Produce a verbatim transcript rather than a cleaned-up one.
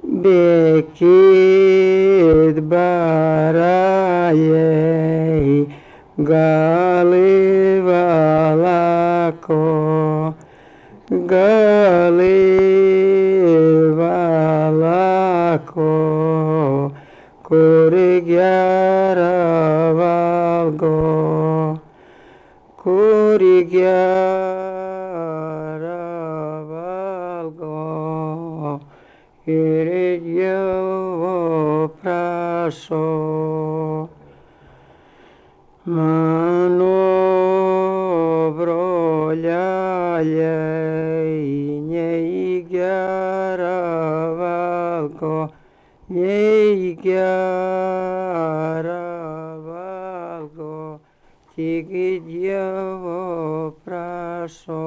Bekit baraye gali valako gali valako kurigyara valgo kurigyara valgo Kirigyo praso mano brolyaye neigyara valgo neigyara valgo Kirigyo praso